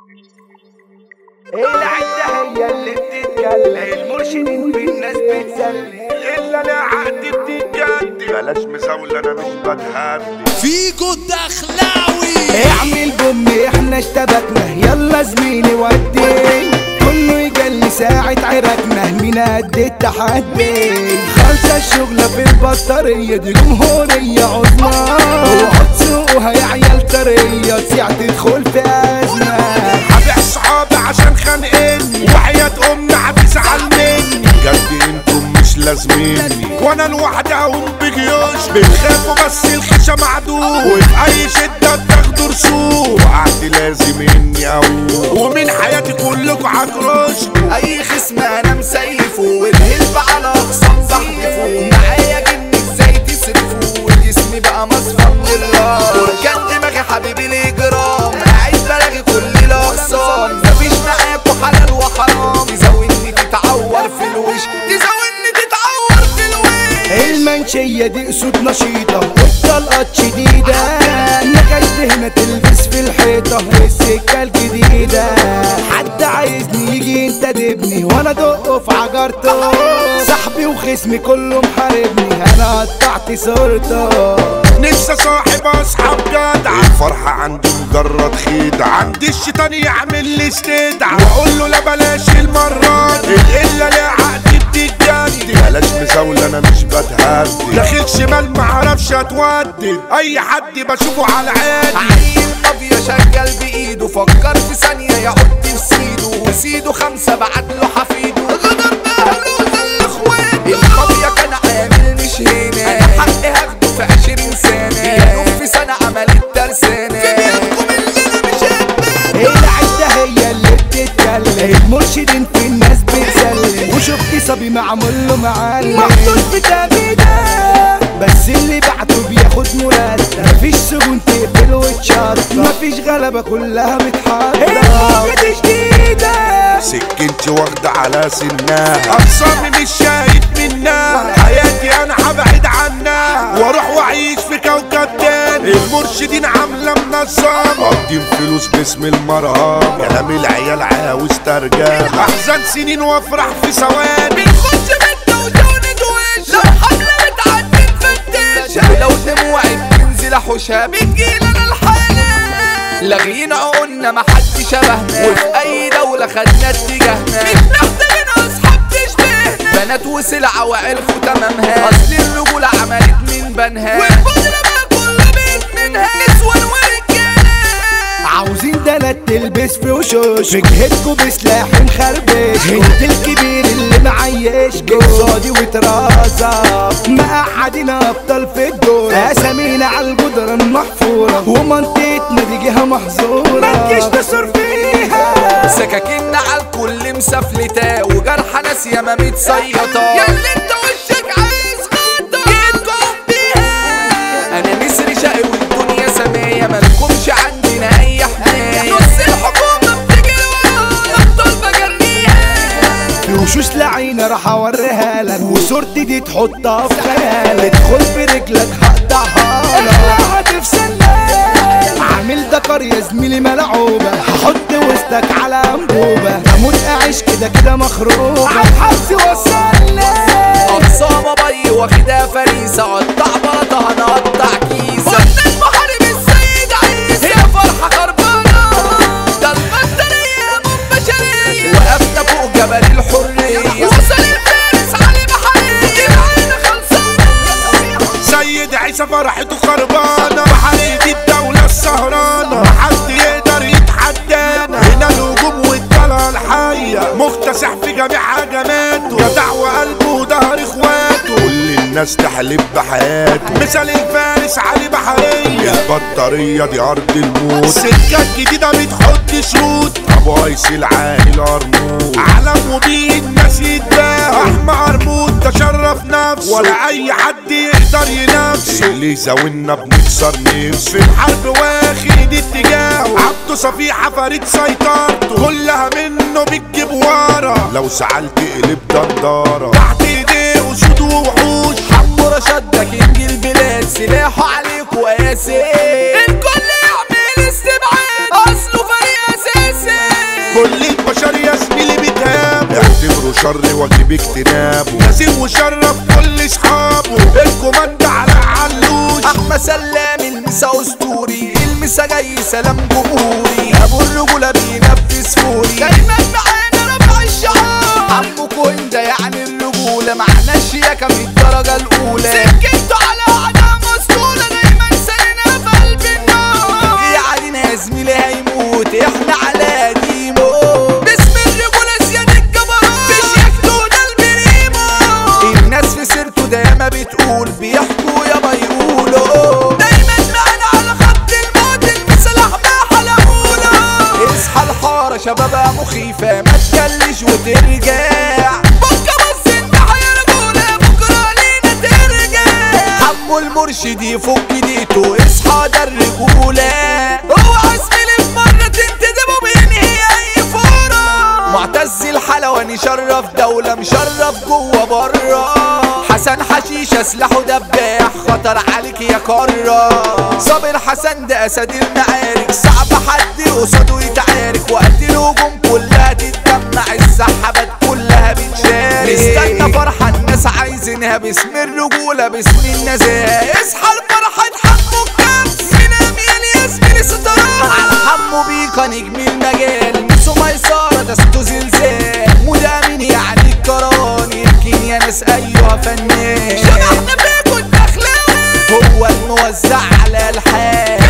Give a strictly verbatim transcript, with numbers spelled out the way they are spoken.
العدة هي اللي بتتكلم، المرشدين في الناس بتسلم، الا لا عقد بتتجدد، بلاش مزاولة انا مش بتهدي. فيجو الدخلاوي اعمل بوم احنا اشتبكنا، يلا زميلي ودي كله يجلي ساعة عركنا، مين قد التحدي؟ خالصة الشغلة في البطارية دي جمهورية عظمى، وحط سوقها يا عيال طرية تسيع تدخل في أزمة. هبيع صحابي عشان خانقني، وحياة امي هتزعل مني، جد انتم مش لازميني، وانا لوحدي هقوم بجيوش، بتخافوا بس الخشة معدوم، وفي اي شدة بتاخدوا رسوم، وقعدي لازم اني اقوم، ومن حياتي كلكوا عكروش. اي خصم انا مسيفه، والهلب على اقسام بحدفه، معايا جن ازاي تصرفه، والجسم بقى مصفى من الراس، وكان دماغي حبيبي الاجرام، قاعد بلاغي كل الاقسام، مفيش معاكوا حلال وحرام، تزاولني تتعور في الوش، تزاولني تتعور في الوش. المنشية دي اسود نشيطة والطلقات شديدة، نكشت هنا تلبس في الحيطة السكة الجديدة، حد عايزني يجي ينتدبني وانا ادقه في عجرته، صاحبي وخصمي كله محاربني انا قطعت صورته. نفسي صاحب اصحاب جدع، الفرحة عندي مجرد خيدة، عندي الشيطان يعمل لي استدعى، واقول له لا بلاش المرة دي، الا لا عقد بتتجدد، بلاش مزاولة انا مش بتهدي، داخل شمال معرفش اتودد، اي حد بشوفه على عادي. عيل مافيا شغال بايده، فكر في ثانية يحط في سيده، وسيده خمسة بعت له حفيده، غدر باهله وذل اخواته، المافيا كان عامل مش هنا، انا حقي هاخده في عشرين سنة، يدوب في سنة عملت ترسانة، في بينكم اللي انا مش هتبان. العدة هي اللي بتتكلم، المرشدين في الناس بتسلم، وشفت صبي معمول له معلم محطوط في تابيده، بس اللي بعته بياخد مرتب، مفيش سجون تقفل وتشرط، مفيش غلبة كلها متحرة، الموجة جديدة، سكنتي واخدة على سنها، أقسامي مش شايف منها، حياتي أنا هبعد عنها، وأروح وأعيش في كوكب تاني، المرشدين عاملة منظمة، قدم فلوس باسم المرهم، كلام العيال عاوز ترجمة، أحزن سنين وأفرح في ثواني، بنخش بيتنا وجونة وش، لو حملة بتعدي نفتش، لو دموعي بتنزل حوشها بتجيلنا الحالة، لاغيين عقولنا محدش شبهنا، وفي اي دولة خدنا اتجاهنا، مش محتاجين اصحاب تشبهنا، بنات وسلعة وعرفوا تمامها، اصل الرجولة عملت من بنها، والبودرة بقى كل بيت منها، نسوان ورجالة، عاوزين دلات تلبس في وشوش، في جهتكوا بسلاح مخربش، انت الكبير اللي معيش قصادي وترازة، مقعدين ابطال في الدور، اسامينا على الجدران محفورة، ومنطقتنا دي جهة محظورة، متجيش تصر فيها، سكاكيننا على الكل مسفلتة، وجرح ناس ياما متصيطة، ياللي انت وشك عايز غطا جيتكم بيها، انا نسر شقي والدنيا سماية، مالكمش عندنا اي حماية، نص الحكومة بتجري ورانا ابطال بجريها، في وشوش لعينة راح اوريها لك، وصورتي دي تحطها في خيالك، ادخل برجلك هقطعها لك، هتفسلك عامل دكر يا زميلي ملعوبة، هحط وسطك على انبوبة، اموت اعيش كده كده مخروبة، عالحبس وصلني اقسامة بي واخدها فريسة، قطع بلطة انا قطع كيسة، قلنا المحارب السيد عيسى، هي فرحة خربانة، ده البطارية منبشرية، وقفنا فوق جبل الحرية، وصل الفارس علي بحرية، العين خلصانة، سيد عيسى فرحته خربانة، بحرية الدولة السهرانة، محد يقدر يتحدانا، هنا الهجوم والطلعة الحية، مكتسح في جميع هجماته، جدع وقلبه وظهر اخواته، كل الناس تحلف بحياته، مثال الفارس علي بحرية، البطارية دي أرض الموت، السكة الجديدة بتحط شروط، أبو قيس العالي القرموط، علم وبيه الناس يتباهى، أحمى قرموط تشرف نفسه، ولا أي حد يقدر ينافسه، اللي يزاولنا بنكسر نفسه، في الحرب واخد اتجاهه، عبده صفيحة فريد سيطرته، كلها منه بتجيب ورا، لو سعلت قلب دندارة، تحت ايديه وسود ووحوش، حمو رشاد ده كينج البلاد، سلاحه عليكوا قاسي، الكل يعمل استبعاد، اصله فريق اساسي، الشر واجب اجتنابه، لازم وشرف كل اصحابه، الكوماند على علوش. احمد سلام المسا اسطوري، المسا جاي سلام جمهوري، ابو الرجولة بينفذ فوري، دايما معانا رفع الشعار. عمو كوين ده يعني الرجولة، معنا الشياكة من الدرجة الأولى، سكته على أعداء مسطولة، دايما ساينا في قلب النار. يعني يا زميلي هيموت احنا على قديمه، باسم الرجولة زياد الجبروت، في شياكته ده البريمو. الناس في سيرته دايما بتقول، بيحكوا يابا يقولوا، دايما معانا على خط الموت، المسلح ما حلقوله. اصحى الحارة شبابها مخيفة، ما تجلش وترجع، بكرة بس انت هيرجونا، بكرة لينا ترجع. حمو المرشد يفك ديته، اصحى ده الرجولة، هو زميلي في مرة تنتدبه بينهي اي فورة. معتز الحلواني شرف دولة، مشرف جوه بره، حسن حشيشة سلاحه دباح، خطر عليك يا كرة. صابر حسن ده اسد المعارك، صعب حد قصاده يتعارك، وقت الهجوم كلها تتجمع، السحابات كلها بتشارك، استنى فرحة الناس عايزينها، باسم الرجولة باسم النزاهة. اصحى الفرحة حمو الكبس، من اميال يا زميلي سترات، على حمو بيكا نجم المجال، نسو ميسارة دستو زلزال، مدامين يعني الكراني، يمكن يا ناس ايها فنان، شبحنا فيكو الدخلاوي، هو الموزع على الحال.